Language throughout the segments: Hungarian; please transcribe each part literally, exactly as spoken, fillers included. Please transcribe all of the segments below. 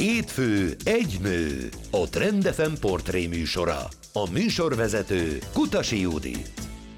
Hétfő egy nő, a Trend ef em portré műsora. A műsorvezető Kutasi Judit.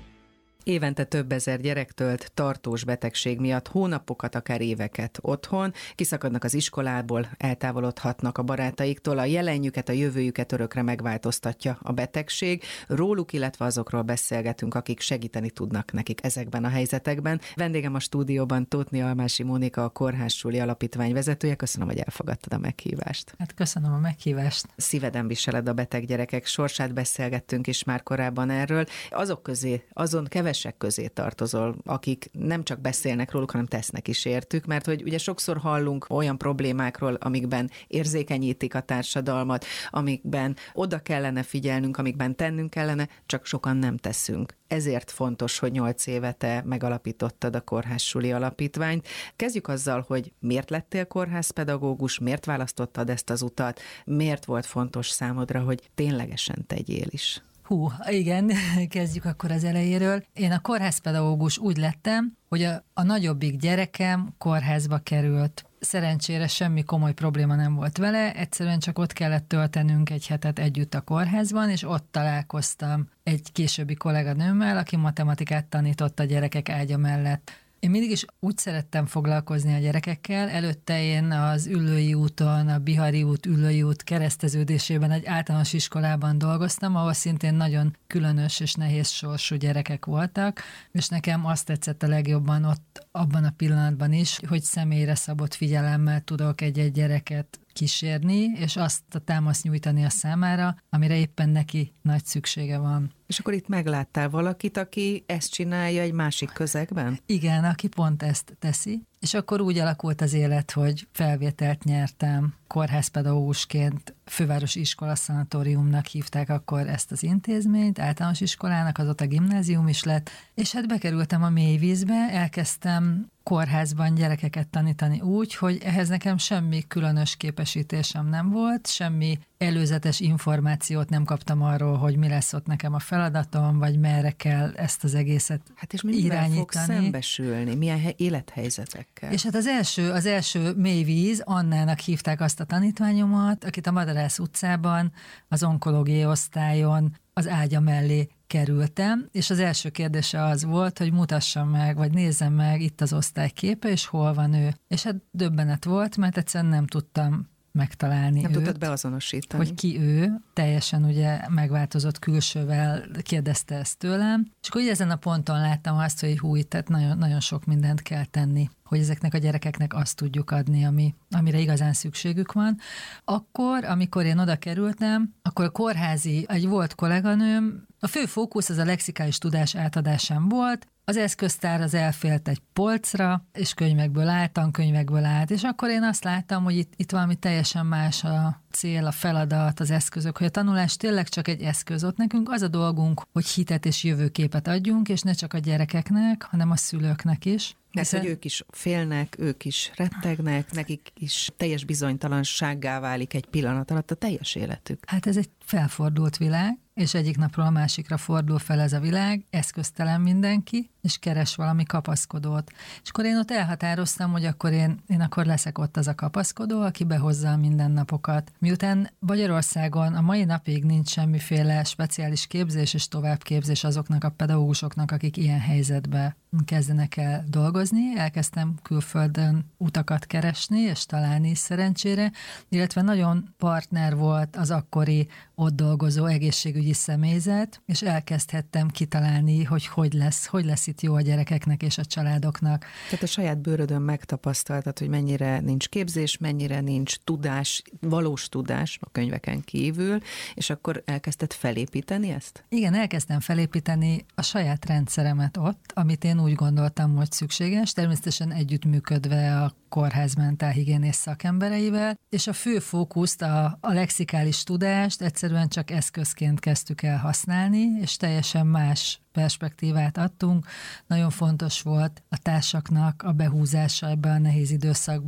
Évente több ezer gyerek tölt tartós betegség miatt hónapokat, akár éveket otthon, kiszakadnak az iskolából, eltávolodhatnak a barátaiktól, a jelenjüket, a jövőjüket örökre megváltoztatja a betegség. Róluk, illetve azokról beszélgetünk, akik segíteni tudnak nekik ezekben a helyzetekben. Vendégem a stúdióban Tótni Almási Mónika, a Kórház Suli Alapítvány vezetője. Köszönöm, hogy elfogadtad a meghívást. Hát köszönöm a meghívást. Szíveden viseled a beteg gyerekek sorsát, beszélgettünk is már korábban erről. Azok közé, azon kevesek közé tartozol, akik nem csak beszélnek róluk, hanem tesznek is értük, mert hogy ugye sokszor hallunk olyan problémákról, amikben érzékenyítik a társadalmat, amikben oda kellene figyelnünk, amikben tennünk kellene, csak sokan nem teszünk. Ezért fontos, hogy nyolc éve te megalapítottad a Kórház Suli Alapítványt. Kezdjük azzal, hogy miért lettél kórházpedagógus, miért választottad ezt az utat, miért volt fontos számodra, hogy ténylegesen tegyél is? Hú, igen, kezdjük akkor az elejéről. Én a kórházpedagógus úgy lettem, hogy a, a nagyobbik gyerekem kórházba került. Szerencsére semmi komoly probléma nem volt vele, egyszerűen csak ott kellett töltenünk egy hetet együtt a kórházban, és ott találkoztam egy későbbi kolléganőmmel, aki matematikát tanított a gyerekek ágya mellett. Én mindig is úgy szerettem foglalkozni a gyerekekkel, előtte én az Üllői úton, a Bihari út, Üllői út kereszteződésében egy általános iskolában dolgoztam, ahol szintén nagyon különös és nehéz sorsú gyerekek voltak, és nekem azt tetszett a legjobban ott abban a pillanatban is, hogy személyre szabott figyelemmel tudok egy-egy gyereket kísérni, és azt a támaszt nyújtani a számára, amire éppen neki nagy szüksége van. És akkor itt megláttál valakit, aki ezt csinálja egy másik közegben? Igen, aki pont ezt teszi. És akkor úgy alakult az élet, hogy felvételt nyertem kórházpedagógusként, fővárosi iskola szanatóriumnak hívták akkor ezt az intézményt, általános iskolának, azóta gimnázium is lett, és hát bekerültem a mélyvízbe, elkezdtem kórházban gyerekeket tanítani úgy, hogy ehhez nekem semmi különös képesítésem nem volt, semmi előzetes információt nem kaptam arról, hogy mi lesz ott nekem a feladatom, vagy merre kell ezt az egészet hát és mivel fogsz szembesülni? Milyen he- élethelyzetekkel? És hát az első, az első mélyvíz, Annának hívták azt a tanítványomat, akit a Madarász utcában, az onkológiai osztályon az ágya mellé kerültem, és az első kérdése az volt, hogy mutassam meg, vagy nézzem meg itt az osztály képe, és hol van ő. És hát döbbenet volt, mert egyszerűen nem tudtam megtalálni nem őt. tudtad beazonosítani. Hogy ki ő, teljesen ugye megváltozott külsővel kérdezte ezt tőlem, és akkor ezen a ponton láttam azt, hogy hú, tehát nagyon, nagyon sok mindent kell tenni, hogy ezeknek a gyerekeknek azt tudjuk adni, ami, amire igazán szükségük van. Akkor, amikor én oda kerültem, akkor a kórházi, egy volt kolléganőm, a fő fókusz az a lexikális tudás átadásán volt, az eszköztár az elfélt egy polcra, és könyvekből állt, tankönyvekből állt, és akkor én azt láttam, hogy itt, itt valami teljesen más a cél, a feladat, az eszközök, hogy a tanulás tényleg csak egy eszköz. Ott nekünk az a dolgunk, hogy hitet és jövőképet adjunk, és ne csak a gyerekeknek, hanem a szülőknek is. Mert hogy ők is félnek, ők is rettegnek, nekik is teljes bizonytalansággá válik egy pillanat alatt a teljes életük. Hát ez egy felfordult világ, és egyik napról a másikra fordul fel ez a világ, eszköztelen mindenki, és keres valami kapaszkodót. És akkor én ott elhatároztam, hogy akkor én, én akkor leszek ott az a kapaszkodó, aki behozza a mindennapokat. Miután Magyarországon a mai napig nincs semmiféle speciális képzés és továbbképzés azoknak a pedagógusoknak, akik ilyen helyzetbe kezdenek el dolgozni, elkezdtem külföldön utakat keresni, és találni is szerencsére, illetve nagyon partner volt az akkori ott dolgozó egészségügyi személyzet, és elkezdhettem kitalálni, hogy hogy lesz, hogy lesz itt jó a gyerekeknek és a családoknak. Tehát a saját bőrödön megtapasztaltad, hogy mennyire nincs képzés, mennyire nincs tudás, valós tudás a könyveken kívül, és akkor elkezdted felépíteni ezt? Igen, elkezdtem felépíteni a saját rendszeremet ott, amit én úgy gondoltam, hogy szükséges, természetesen együttműködve a kórház mentálhigiénész szakembereivel, és a fő fókuszt, a, a lexikális tudást egyszerűen csak eszközként kezdtük el használni, és teljesen más perspektívát adtunk. Nagyon fontos volt a társaknak a behúzása ebbe a nehéz időszakba,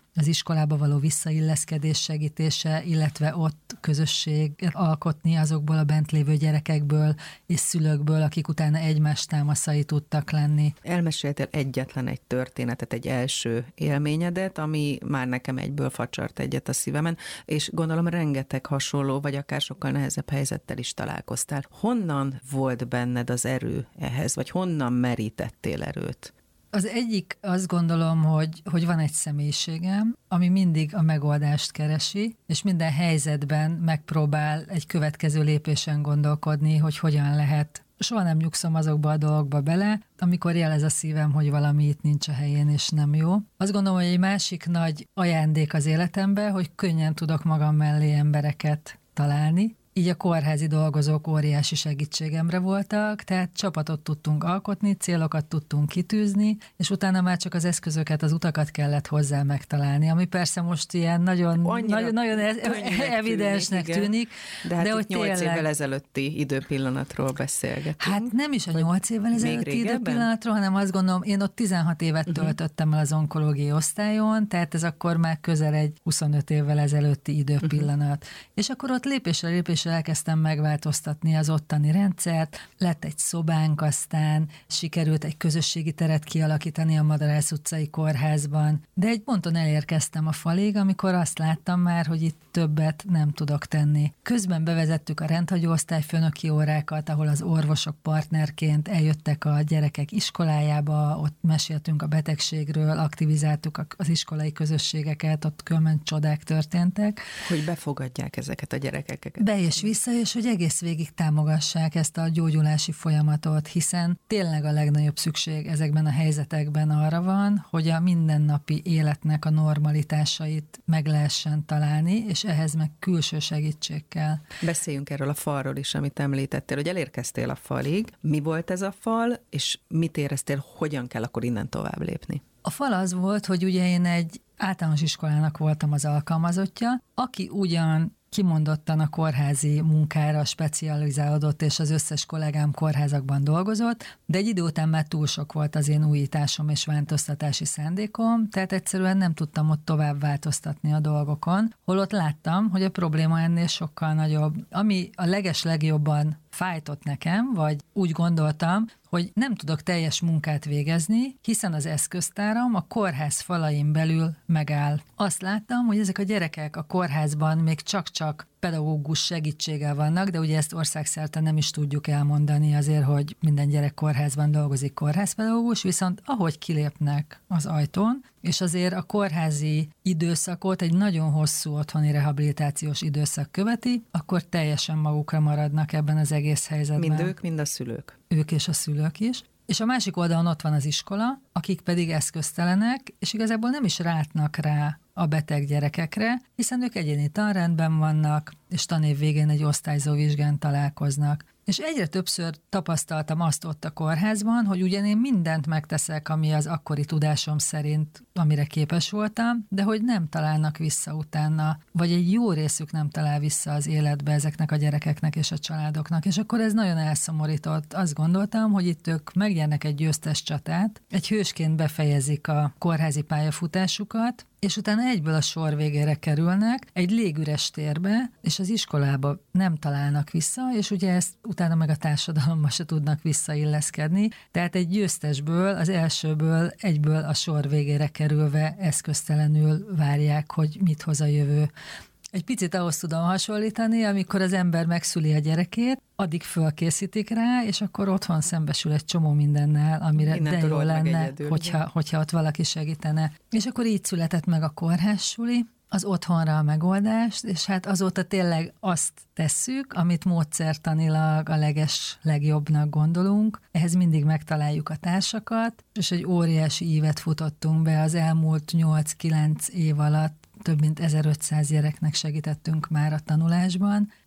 az iskolába való visszailleszkedés segítése, illetve ott közösség alkotni azokból a bent lévő gyerekekből és szülőkből, akik utána egymás támaszai tudtak lenni. Elmeséltél egyetlen egy történetet, egy első élményedet, ami már nekem egyből facsart egyet a szívemen, és gondolom rengeteg hasonló, vagy akár sokkal nehezebb helyzettel is találkoztál. Honnan volt benned az erő ehhez, vagy honnan merítettél erőt? Az egyik, azt gondolom, hogy, hogy van egy személyiségem, ami mindig a megoldást keresi, és minden helyzetben megpróbál egy következő lépésen gondolkodni, hogy hogyan lehet. Soha nem nyugszom azokba a dolgokba bele, amikor jelez a szívem, hogy valami itt nincs a helyén, és nem jó. Azt gondolom, hogy egy másik nagy ajándék az életemben, hogy könnyen tudok magam mellé embereket találni. Így a kórházi dolgozók óriási segítségemre voltak, tehát csapatot tudtunk alkotni, célokat tudtunk kitűzni, és utána már csak az eszközöket, az utakat kellett hozzá megtalálni, ami persze most ilyen nagyon, nagyon, nagyon evidensnek tűnik, tűnik. De hát de itt hogy nyolc tényleg... évvel ezelőtti időpillanatról beszélgetünk. Hát nem is a nyolc évvel ezelőtti időpillanatról, hanem azt gondolom, én ott tizenhat évet uh-huh. töltöttem el az onkológiai osztályon, tehát ez akkor már közel egy huszonöt évvel ezelőtti időpillanat. Uh-huh. És akkor ott lépésre lépésre elkezdtem megváltoztatni az ottani rendszert, lett egy szobánk, aztán sikerült egy közösségi teret kialakítani a Madarász utcai kórházban, de egy ponton elérkeztem a falig, amikor azt láttam már, hogy itt többet nem tudok tenni. Közben bevezettük a rendhagyó osztályfőnöki órákat, ahol az orvosok partnerként eljöttek a gyerekek iskolájába, ott meséltünk a betegségről, aktivizáltuk az iskolai közösségeket, ott különben csodák történtek. Hogy befogadják ezeket a gyerekeket. Be és vissza, és hogy egész végig támogassák ezt a gyógyulási folyamatot, hiszen tényleg a legnagyobb szükség ezekben a helyzetekben arra van, hogy a mindennapi életnek a normalitásait meg lehessen találni, és ehhez meg külső segítség kell. Beszéljünk erről a falról is, amit említettél, hogy elérkeztél a falig. Mi volt ez a fal, és mit éreztél, hogyan kell akkor innen tovább lépni? A fal az volt, hogy ugye én egy általános iskolának voltam az alkalmazottja, aki ugyan kimondottan a kórházi munkára specializálódott, és az összes kollégám kórházakban dolgozott, de egy idő után már túl sok volt az én újításom és változtatási szándékom, tehát egyszerűen nem tudtam ott tovább változtatni a dolgokon, holott láttam, hogy a probléma ennél sokkal nagyobb. Ami a leges legjobban fájtott nekem, vagy úgy gondoltam, hogy nem tudok teljes munkát végezni, hiszen az eszköztáram a kórház falain belül megáll. Azt láttam, hogy ezek a gyerekek a kórházban még csak-csak pedagógus segítséggel vannak, de ugye ezt országszerte nem is tudjuk elmondani azért, hogy minden gyerek kórházban dolgozik kórházpedagógus, viszont ahogy kilépnek az ajtón, és azért a kórházi időszakot egy nagyon hosszú otthoni rehabilitációs időszak követi, akkor teljesen magukra maradnak ebben az egész helyzetben. Mind ők, mind a szülők. Ők és a szülők is. És a másik oldalon ott van az iskola, akik pedig eszköztelenek, és igazából nem is rátnak rá a beteg gyerekekre, hiszen ők egyéni tanrendben vannak, és tanév végén egy osztályzó vizsgán találkoznak. És egyre többször tapasztaltam azt ott a kórházban, hogy ugyan én mindent megteszek, ami az akkori tudásom szerint, amire képes voltam, de hogy nem találnak vissza utána, vagy egy jó részük nem talál vissza az életbe ezeknek a gyerekeknek és a családoknak. És akkor ez nagyon elszomorított. Azt gondoltam, hogy itt ők megnyernek egy győztes csatát, egy hősként befejezik a kórházi pályafutásukat, és utána egyből a sor végére kerülnek, egy légüres térbe, és az iskolába nem találnak vissza, és ugye ezt utána meg a társadalomba se tudnak visszailleszkedni. Tehát egy győztesből, az elsőből egyből a sor végére kerülve eszköztelenül várják, hogy mit hoz a jövő. Egy picit ahhoz tudom hasonlítani, amikor az ember megszüli a gyerekét, addig fölkészítik rá, és akkor otthon szembesül egy csomó mindennel, amire Innen de jó lenne, egyedül, hogyha, hogyha ott valaki segítene. És akkor így született meg a kórházsuli, az otthonra a megoldást, és hát azóta tényleg azt tesszük, amit módszertanilag a leges legjobbnak gondolunk. Ehhez mindig megtaláljuk a társakat, és egy óriási ívet futottunk be az elmúlt nyolc-kilenc év alatt. Több mint ezerötszáz gyereknek segítettünk már a tanulásban,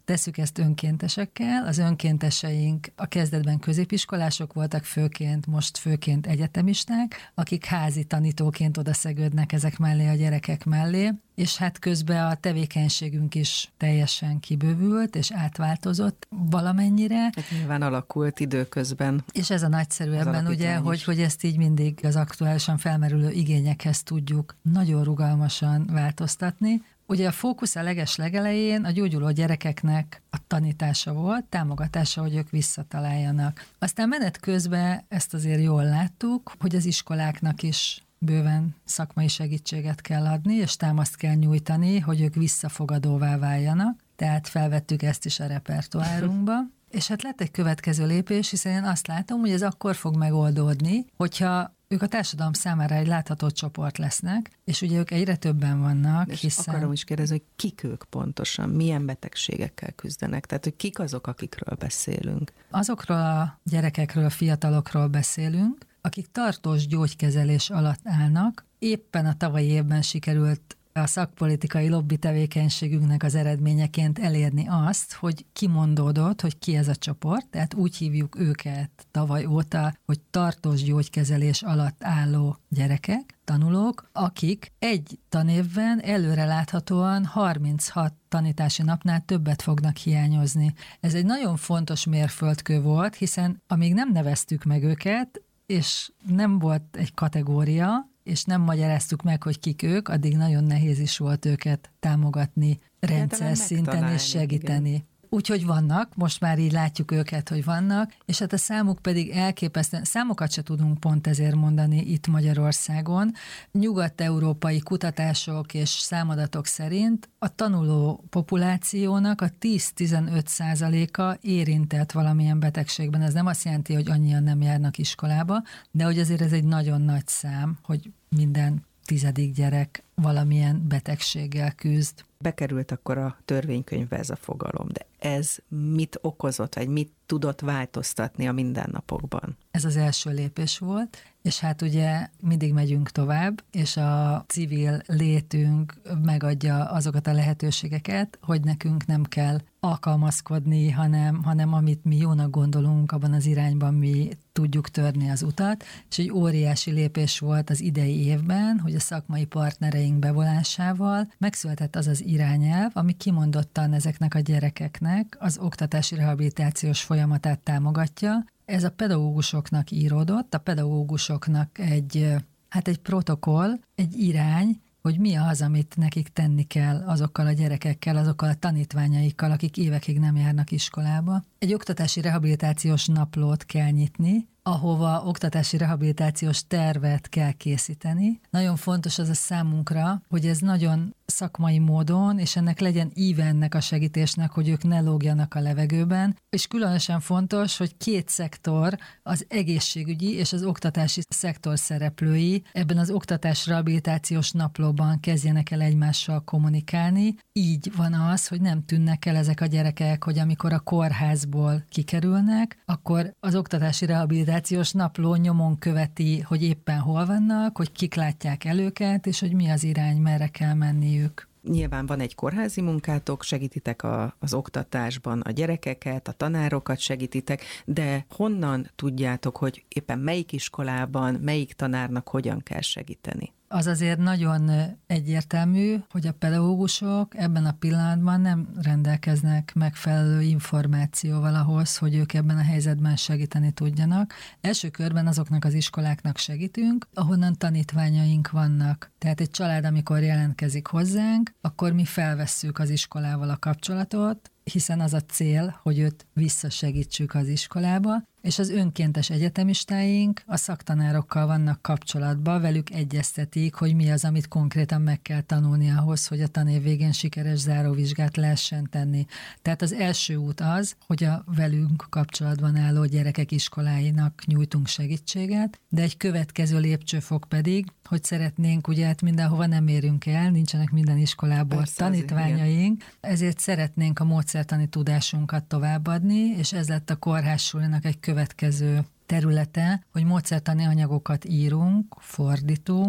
tesszük ezt önkéntesekkel. Az önkénteseink a kezdetben középiskolások voltak főként, most főként egyetemisták, akik házi tanítóként odaszegődnek ezek mellé a gyerekek mellé, és hát közben a tevékenységünk is teljesen kibővült, és átváltozott valamennyire. Hát nyilván alakult időközben. És ez a nagyszerű ebben, ugye, hogy, hogy ezt így mindig az aktuálisan felmerülő igényekhez tudjuk nagyon rugalmasan változtatni. Ugye a fókusz a leges legelején a gyógyuló gyerekeknek a tanítása volt, támogatása, hogy ők visszataláljanak. Aztán menet közben ezt azért jól láttuk, hogy az iskoláknak is bőven szakmai segítséget kell adni, és támaszt kell nyújtani, hogy ők visszafogadóvá váljanak. Tehát felvettük ezt is a repertoárunkba. És hát lett egy következő lépés, hiszen én azt látom, hogy ez akkor fog megoldódni, hogyha ők a társadalom számára egy látható csoport lesznek, és ugye ők egyre többen vannak, és hiszen... akarom is kérdezni, hogy kik ők pontosan, milyen betegségekkel küzdenek, tehát hogy kik azok, akikről beszélünk. Azokról a gyerekekről, fiatalokról beszélünk, akik tartós gyógykezelés alatt állnak. Éppen a tavalyi évben sikerült a szakpolitikai lobby tevékenységünknek az eredményeként elérni azt, hogy kimondódott, hogy ki ez a csoport, tehát úgy hívjuk őket tavaly óta, hogy tartós gyógykezelés alatt álló gyerekek, tanulók, akik egy tanévben előreláthatóan harminchat tanítási napnál többet fognak hiányozni. Ez egy nagyon fontos mérföldkő volt, hiszen amíg nem neveztük meg őket, és nem volt egy kategória, és nem magyaráztuk meg, hogy kik ők, addig nagyon nehéz is volt őket támogatni rendszer szinten és segíteni. Igen. Úgyhogy vannak, most már így látjuk őket, hogy vannak, és hát a számuk pedig elképesztően, számokat se tudunk pont ezért mondani itt Magyarországon. Nyugat-európai kutatások és számadatok szerint a tanuló populációnak a tíz-tizenöt százaléka érintett valamilyen betegségben. Ez nem azt jelenti, hogy annyian nem járnak iskolába, de hogy azért ez egy nagyon nagy szám, hogy minden tizedik gyerek valamilyen betegséggel küzd. Bekerült akkor a törvénykönyvbe ez a fogalom, de ez mit okozott, vagy mit tudott változtatni a mindennapokban? Ez az első lépés volt, és hát ugye mindig megyünk tovább, és a civil létünk megadja azokat a lehetőségeket, hogy nekünk nem kell alkalmazkodni, hanem, hanem amit mi jónak gondolunk, abban az irányban mi tudjuk törni az utat, és egy óriási lépés volt az idei évben, hogy a szakmai partnereink bevonásával megszületett az az irányelv, ami kimondottan ezeknek a gyerekeknek az oktatási rehabilitációs folyamatát támogatja. Ez a pedagógusoknak íródott, a pedagógusoknak egy, hát egy protokoll, egy irány, hogy mi az, amit nekik tenni kell azokkal a gyerekekkel, azokkal a tanítványaikkal, akik évekig nem járnak iskolába. Egy oktatási rehabilitációs naplót kell nyitni, ahova oktatási rehabilitációs tervet kell készíteni. Nagyon fontos az a számunkra, hogy ez nagyon szakmai módon, és ennek legyen íve ennek a segítésnek, hogy ők ne lógjanak a levegőben, és különösen fontos, hogy két szektor, az egészségügyi és az oktatási szektor szereplői ebben az oktatás rehabilitációs naplóban kezdjenek el egymással kommunikálni. Így van az, hogy nem tűnnek el ezek a gyerekek, hogy amikor a kórházból kikerülnek, akkor az oktatási rehabilitációs napló nyomon követi, hogy éppen hol vannak, hogy kik látják el őket, és hogy mi az irány, merre kell menniük. Nyilván van egy kórházi munkátok, segítitek a, az oktatásban a gyerekeket, a tanárokat segítitek, de honnan tudjátok, hogy éppen melyik iskolában, melyik tanárnak hogyan kell segíteni? Az azért nagyon egyértelmű, hogy a pedagógusok ebben a pillanatban nem rendelkeznek megfelelő információval ahhoz, hogy ők ebben a helyzetben segíteni tudjanak. Első körben azoknak az iskoláknak segítünk, ahonnan tanítványaink vannak. Tehát egy család, amikor jelentkezik hozzánk, akkor mi felvesszük az iskolával a kapcsolatot, hiszen az a cél, hogy őt visszasegítsük az iskolába, és az önkéntes egyetemistáink a szaktanárokkal vannak kapcsolatban, velük egyeztetik, hogy mi az, amit konkrétan meg kell tanulni ahhoz, hogy a tanév végén sikeres záróvizsgát lehessen tenni. Tehát az első út az, hogy a velünk kapcsolatban álló gyerekek iskoláinak nyújtunk segítséget, de egy következő lépcsőfok pedig, hogy szeretnénk, ugye hát mindenhova nem érünk el, nincsenek minden iskolából Persze, tanítványaink, ezért szeretnénk a módszertani tudásunkat továbbadni, és ez lett a kórházsulinak egy következő területe, hogy módszertani anyagokat írunk, fordítunk,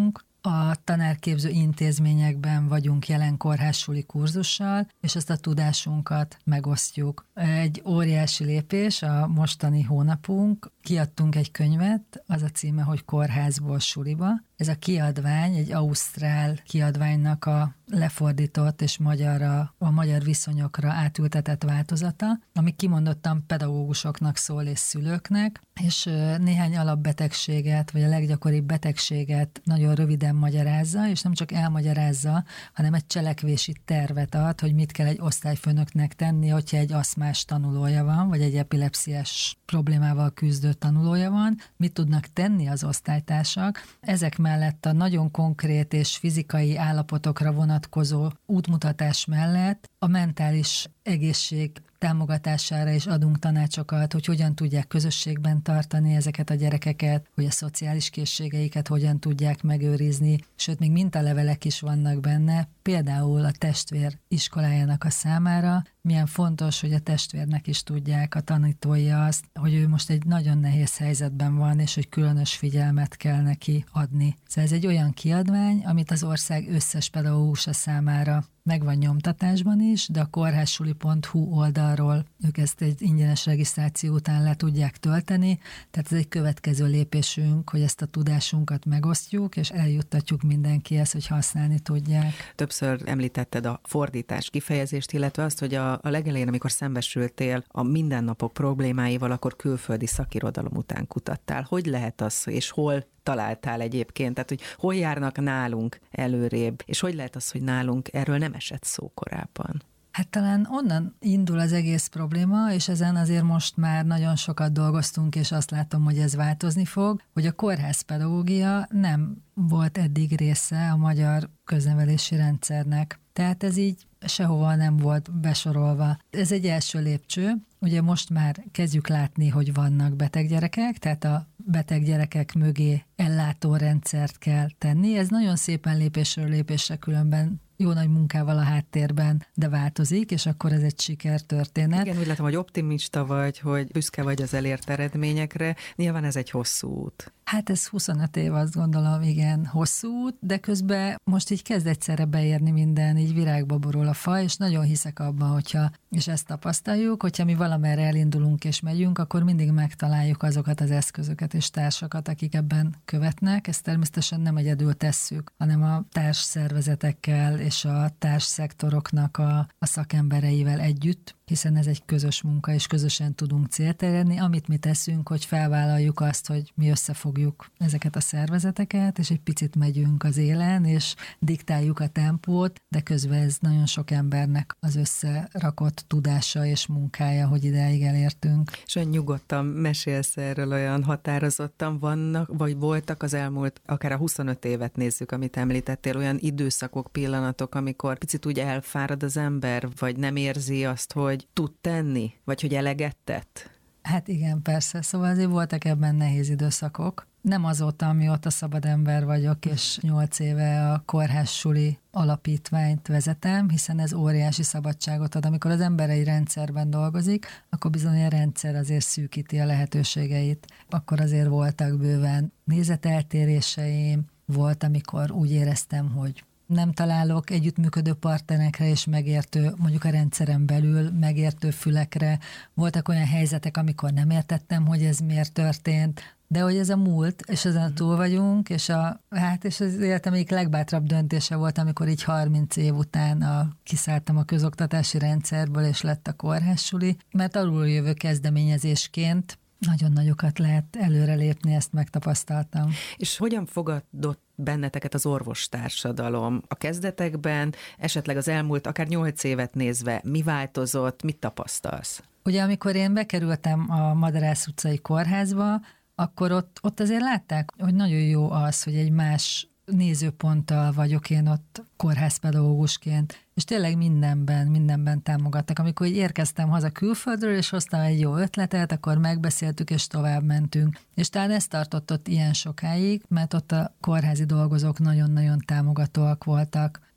a tanárképző intézményekben vagyunk jelen kórházsuli kurzussal, és ezt a tudásunkat megosztjuk. Egy óriási lépés a mostani hónapunk, kiadtunk egy könyvet, az a címe, hogy Kórházból suliba. Ez a kiadvány egy ausztrál kiadványnak a lefordított és magyarra, a magyar viszonyokra átültetett változata, ami kimondottan pedagógusoknak szól és szülőknek, és néhány alapbetegséget, vagy a leggyakoribb betegséget nagyon röviden magyarázza, és nem csak elmagyarázza, hanem egy cselekvési tervet ad, hogy mit kell egy osztályfőnöknek tenni, hogyha egy aszmás tanulója van, vagy egy epilepsziás problémával küzdő tanulója van, mit tudnak tenni az osztálytársak. Ezek mellett a nagyon konkrét és fizikai állapotokra vonatkozó útmutatás mellett a mentális egészség támogatására is adunk tanácsokat, hogy hogyan tudják közösségben tartani ezeket a gyerekeket, hogy a szociális készségeiket hogyan tudják megőrizni, sőt, még mintalevelek is vannak benne, például a testvér iskolájának a számára, milyen fontos, hogy a testvérnek is tudják a tanítói azt, hogy ő most egy nagyon nehéz helyzetben van, és hogy különös figyelmet kell neki adni. Szóval ez egy olyan kiadvány, amit az ország összes pedagógusa számára megvan nyomtatásban is, de a kórházsuli pont hu oldalról ők ezt egy ingyenes regisztráció után le tudják tölteni, tehát ez egy következő lépésünk, hogy ezt a tudásunkat megosztjuk, és eljuttatjuk mindenkihez, hogy használni tudják. Többször említetted a fordítás kifejezést, illetve azt, hogy a, a legelején, amikor szembesültél a mindennapok problémáival, akkor külföldi szakirodalom után kutattál. Hogy lehet az, és hol találtál egyébként? Tehát, hogy hol járnak nálunk előrébb, és hogy lehet az, hogy nálunk erről nem esett szó korábban? Hát talán onnan indul az egész probléma, és ezen azért most már nagyon sokat dolgoztunk, és azt látom, hogy ez változni fog, hogy a kórházpedagógia nem volt eddig része a magyar köznevelési rendszernek. Tehát ez így sehova nem volt besorolva. Ez egy első lépcső. Ugye most már kezdjük látni, hogy vannak beteg gyerekek, tehát a beteg gyerekek mögé ellátórendszert kell tenni. Ez nagyon szépen lépésről lépésre különben jó nagy munkával a háttérben, de változik, és akkor ez egy sikertörténet. Igen, úgy látom, hogy optimista vagy, hogy büszke vagy az elért eredményekre. Nyilván ez egy hosszú út. Hát ez huszonöt év, azt gondolom, igen, hosszú út, de közben most így kezd egyszerre beérni minden, így virágba borul a fa, és nagyon hiszek abban, hogyha, és ezt tapasztaljuk, hogyha mi valamerre elindulunk és megyünk, akkor mindig megtaláljuk azokat az eszközöket és társakat, akik ebben követnek. Ezt természetesen nem egyedül tesszük, hanem a társszervezetekkel és a társszektoroknak a, a szakembereivel együtt, hiszen ez egy közös munka, és közösen tudunk célt elérni. Amit mi teszünk, hogy felvállaljuk azt, hogy mi összefogjuk ezeket a szervezeteket, és egy picit megyünk az élen, és diktáljuk a tempót, de közben ez nagyon sok embernek az összerakott tudása és munkája, hogy ideig elértünk. És olyan nyugodtan mesélsz erről, olyan határozottan vannak, vagy voltak az elmúlt, akár a huszonöt évet nézzük, amit említettél, olyan időszakok, pillanatok, amikor picit úgy elfárad az ember, vagy nem érzi azt, hogy tud tenni, vagy hogy eleget tett? Hát igen, persze. Szóval azért voltak ebben nehéz időszakok. Nem azóta, amióta szabad ember vagyok, és nyolc éve a kórházsuli alapítványt vezetem, hiszen ez óriási szabadságot ad. Amikor az ember egy rendszerben dolgozik, akkor bizony a rendszer azért szűkíti a lehetőségeit. Akkor azért voltak bőven nézeteltéréseim, volt, amikor úgy éreztem, hogy nem találok együttműködő partnerekre és megértő, mondjuk a rendszeren belül megértő fülekre. Voltak olyan helyzetek, amikor nem értettem, hogy ez miért történt, de hogy ez a múlt, és ezen túl vagyunk, és, a, hát, és az életem egyik legbátrabb döntése volt, amikor így harminc év után a, kiszálltam a közoktatási rendszerből, és lett a kórházsuli, mert alul jövő kezdeményezésként nagyon nagyokat lehet előrelépni, ezt megtapasztaltam. És hogyan fogadott benneteket az orvostársadalom a kezdetekben, esetleg az elmúlt akár nyolc évet nézve, mi változott, mit tapasztalsz? Ugye amikor én bekerültem a Madarász utcai kórházba, akkor ott, ott azért látták, hogy nagyon jó az, hogy egy más nézőponttal vagyok én ott kórházpedagógusként, és tényleg mindenben, mindenben támogattak. Amikor így érkeztem haza külföldről, és hoztam egy jó ötletet, akkor megbeszéltük, és tovább mentünk. És talán ez tartott ott ilyen sokáig, mert ott a kórházi dolgozók nagyon-nagyon támogatóak voltak.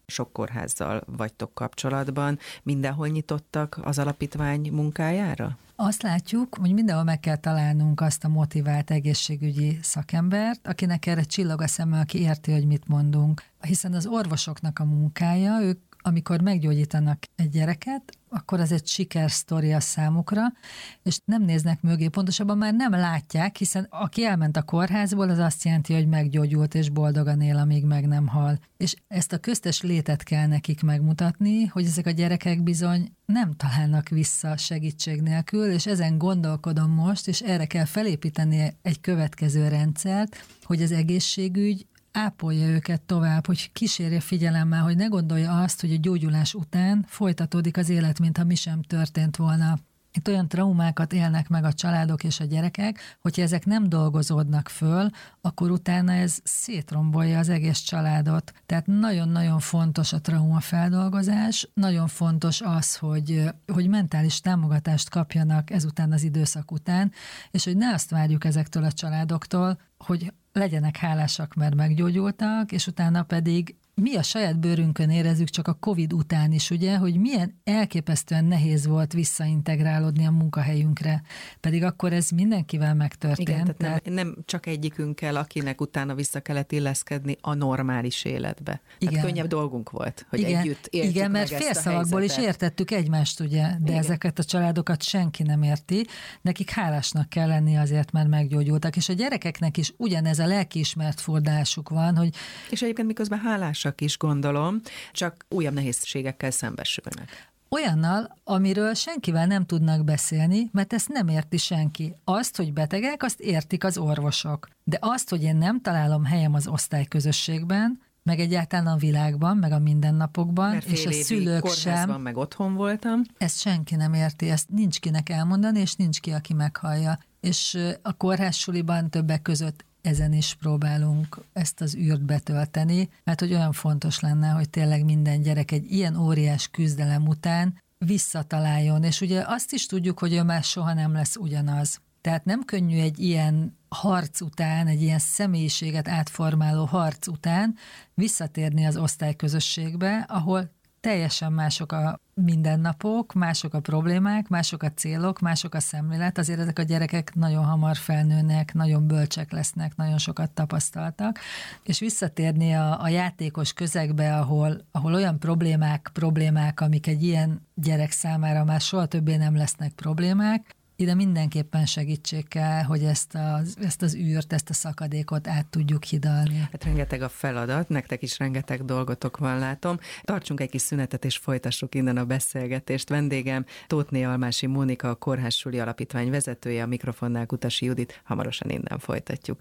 sok kórházzal vagytok kapcsolatban. Mindenhol nyitottak az alapítvány munkájára? Azt látjuk, hogy mindenhol meg kell találnunk azt a motivált egészségügyi szakembert, akinek erre csillog a szeme, aki érti, hogy mit mondunk. Hiszen az orvosoknak a munkája, ők amikor meggyógyítanak egy gyereket, akkor ez egy sikersztori a számukra, és nem néznek mögé, pontosabban már nem látják, hiszen aki elment a kórházból, az azt jelenti, hogy meggyógyult és boldogan él, amíg meg nem hal. És ezt a köztes létet kell nekik megmutatni, hogy ezek a gyerekek bizony nem találnak vissza segítség nélkül, és ezen gondolkodom most, és erre kell felépíteni egy következő rendszert, hogy az egészségügy ápolja őket tovább, hogy kísérje figyelemmel, hogy ne gondolja azt, hogy a gyógyulás után folytatódik az élet, mintha mi sem történt volna. Itt olyan traumákat élnek meg a családok és a gyerekek, hogyha ezek nem dolgozódnak föl, akkor utána ez szétrombolja az egész családot. Tehát nagyon-nagyon fontos a traumafeldolgozás, nagyon fontos az, hogy, hogy mentális támogatást kapjanak ezután az időszak után, és hogy ne azt várjuk ezektől a családoktól, hogy legyenek hálásak, mert meggyógyultak, és utána pedig mi a saját bőrünkön érezzük csak a Covid után is, ugye, hogy milyen elképesztően nehéz volt visszaintegrálódni a munkahelyünkre, pedig akkor ez mindenkivel megtörtént. Igen, tehát nem, nem csak egyikünkkel, akinek utána vissza kellett illeszkedni a normális életbe. Igen. Tehát könnyebb dolgunk volt, hogy igen. együtt éltük Igen, mert meg félszavakból is értettük egymást, ugye, de igen. Ezeket a családokat senki nem érti, nekik hálásnak kell lenni azért, mert meggyógyultak, és a gyerekeknek is ugyanez a lelkiismert fordulásuk van, hogy... És egyébként miközben hálás is gondolom, csak újabb nehézségekkel szembesülnek. Olyannal, amiről senkivel nem tudnak beszélni, mert ezt nem érti senki. Azt, hogy betegek, azt értik az orvosok. De azt, hogy én nem találom helyem az osztályközösségben, meg egyáltalán a világban, meg a mindennapokban, mert és a szülők sem. Meg otthon voltam. Ezt senki nem érti, ezt nincs kinek elmondani, és nincs ki, aki meghallja. És a kórházsuliban többek között ezen is próbálunk ezt az űrt betölteni, mert hogy olyan fontos lenne, hogy tényleg minden gyerek egy ilyen óriás küzdelem után visszataláljon, és ugye azt is tudjuk, hogy ő már soha nem lesz ugyanaz. Tehát nem könnyű egy ilyen harc után, egy ilyen személyiséget átformáló harc után visszatérni az osztályközösségbe, ahol teljesen mások a mindennapok, mások a problémák, mások a célok, mások a szemlélet. Azért ezek a gyerekek nagyon hamar felnőnek, nagyon bölcsek lesznek, nagyon sokat tapasztaltak, és visszatérni a, a játékos közegbe, ahol, ahol olyan problémák, problémák, amik egy ilyen gyerek számára már soha többé nem lesznek problémák, ide mindenképpen segítség kell, hogy ezt az, ezt az űrt, ezt a szakadékot át tudjuk hidalni. Hát rengeteg a feladat, nektek is rengeteg dolgotok van, látom. Tartsunk egy kis szünetet, és folytassuk innen a beszélgetést. Vendégem Tóthné Almási Mónika, a Kórházsuli Alapítvány vezetője, a mikrofonnál Kutasi Judit. Hamarosan innen folytatjuk.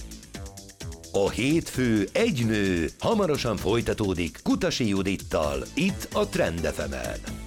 A hétfő egy nő hamarosan folytatódik Kutasi Judittal, itt a Trend ef emen.